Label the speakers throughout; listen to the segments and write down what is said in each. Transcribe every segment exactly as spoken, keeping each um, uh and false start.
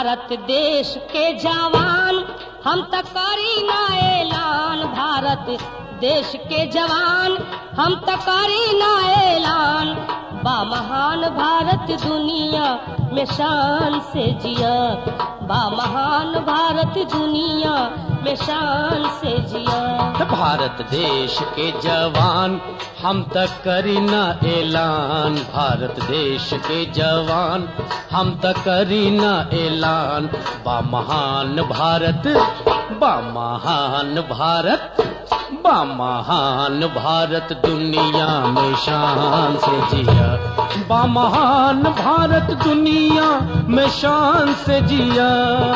Speaker 1: भारत देश के जवान हम त करी ना ऐलान, भारत देश के जवान हम त करी ना ऐलान, बा महान भारत दुनिया में शान से जिया, बा महान भारत दुनिया में शान से जिया।
Speaker 2: भारत देश के जवान हम तक करी ना ऐलान, भारत देश के जवान हम तक करी ना ऐलान, बा महान भारत, बा महान भारत, बा महान भारत दुनिया में शान से जिया, बा महान भारत दुनिया में शान से जिया।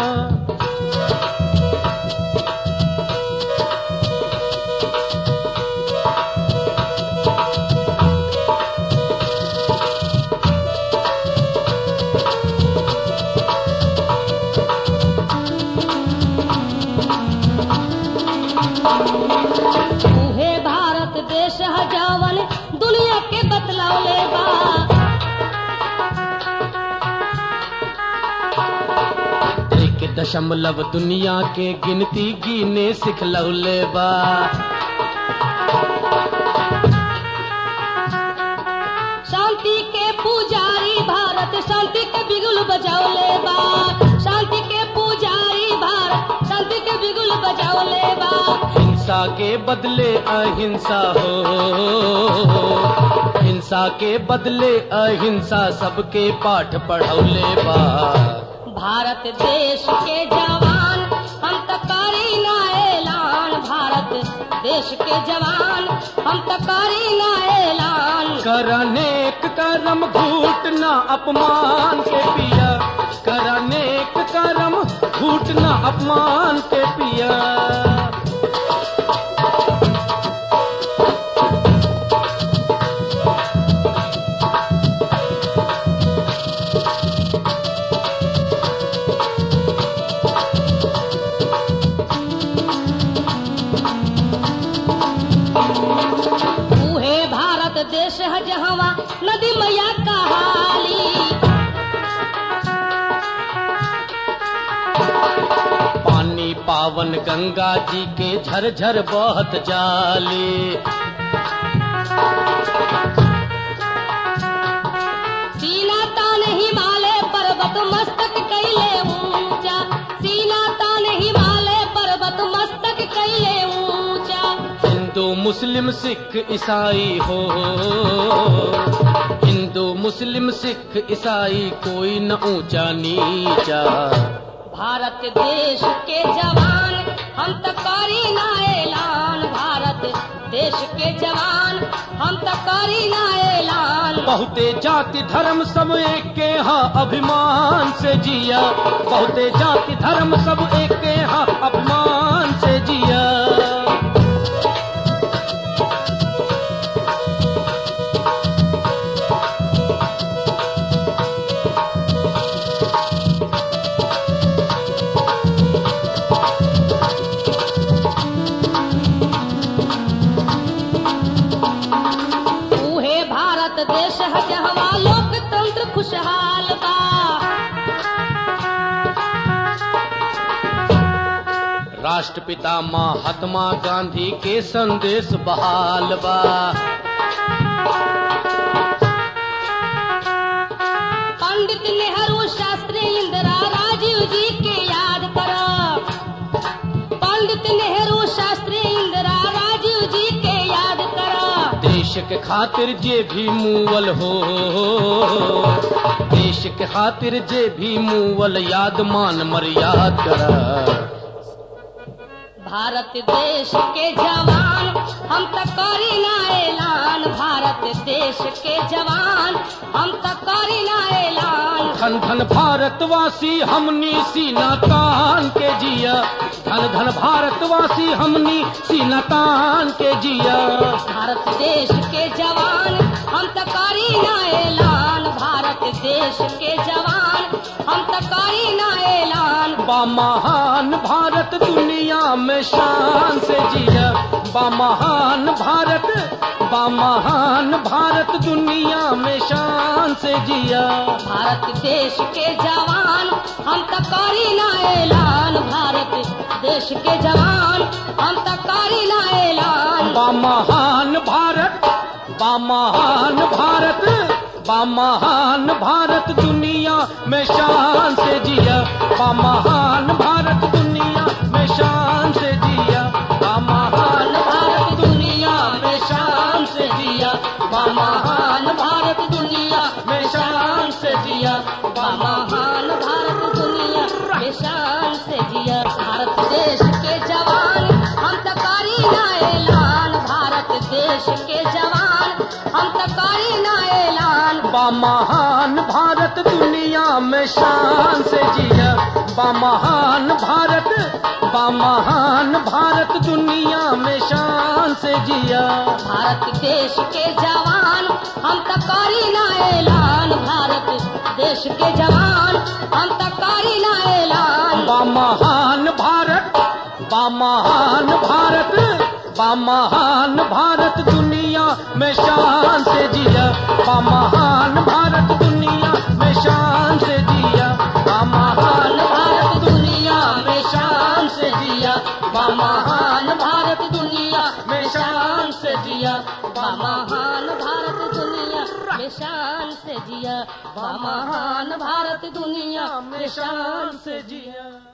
Speaker 1: जवान दुनिया के बतलावले बा,
Speaker 2: एक दशमलव दुनिया के गिनती गिने सिखलौले बा,
Speaker 1: शांति के पुजारी भारत शांति के बिगुल बजावले बा, शांति के पुजारी भारत शांति के बिगुल बजावले बा।
Speaker 2: हिंसा के बदले अहिंसा हो, हिंसा के बदले अहिंसा सबके पाठ पढ़ौले बा।
Speaker 1: भारत देश के जवान हम त करी ना ऐलान, भारत देश के जवान हम त करी ना ऐलान,
Speaker 2: कर नेक कर्म घूटना अपमान के पिया, कर नेक कर्म घूटना अपमान के पिया।
Speaker 1: देश है जहाँ नदी मैया कहाली,
Speaker 2: पानी पावन गंगा जी के झरझर बहत जाली,
Speaker 1: सीना तान हिमालय पर्वत मस्तक कैले ऊंचा, सीना तान हिमालय पर्वत मस्तक कैले ऊंचा।
Speaker 2: हिंदू मुस्लिम सिख ईसाई हो, हिंदू मुस्लिम सिख ईसाई कोई न ऊंचा नीचा।
Speaker 1: भारत देश के जवान हम त करी ना ऐलान, भारत देश के जवान हम त करी ना ऐलान।
Speaker 2: बहुते जाति धर्म सब एक के हाँ अभिमान से जिया, बहुते जाति धर्म सब एक के हाँ अभिमान से जिया।
Speaker 1: देश है जहाँ लोकतंत्र खुशहाल बा,
Speaker 2: राष्ट्रपिता महात्मा गांधी के संदेश बहाल बा,
Speaker 1: पंडित नेहरू शास्त्री इंदिरा राजीव जी के याद करा, पंडित नेहरू शास्त्री इंदिरा राजीव जी के याद करा।
Speaker 2: देश के खातिर जे भी मुवल हो, देश के खातिर जे भी मुवल याद मान मर्याद कर।
Speaker 1: भारत देश के जवान हम त करी ना ऐलान, भारत देश के जवान हम त करी ना ऐलान।
Speaker 2: धन धन भारतवासी हमनी सीना तान के जिया, धन धन भारतवासी हमनी सीना तान के जिया।
Speaker 1: भारत देश के जवान हम त करी ना ऐलान, भारत देश के जवान हम त करी ना ऐलान।
Speaker 2: बा महान भारत दुनिया में शान से जिया, बा महान भारत, बा बा महान भारत दुनिया में शान से जिया।
Speaker 1: भारत देश के जवान हम तक करी ना ऐलान, भारत देश के जवान हम तक करी ना ऐलान।
Speaker 2: बा महान भारत, बा महान भारत, बा महान भारत दुनिया में शान से जिया। बा महान भारत दुनिया में शान से जिया। बा महान भारत दुनिया में शान से जिया। बा महान भारत दुनिया में शान से जिया।
Speaker 1: बा महान भारत दुनिया में शान से जिया। भारत देश के जवान हम तक करी ना ऐलान, भारत देश के जवान हम तक करी ना ऐलान।
Speaker 2: बा महान भारत दुनिया में शान से जिया। बा महान भारत, बा महान भारत दुनिया में शान से जिया।
Speaker 1: भारत देश के जवान हम तक करी ना ऐलान, भारत देश के जवान हम तक करी ना ऐलान।
Speaker 2: बा महान भारत, बा महान भारत, बा महान भारत दुनिया में शान से जिया। बा महान भारत दुनिया में शान से जिया। बा महान भारत दुनिया में शान से जिया। बा महान भारत दुनिया में शान से जिया।
Speaker 1: बा महान भारत दुनिया में शान से जिया। बा महान भारत दुनिया
Speaker 2: में शान से जिया।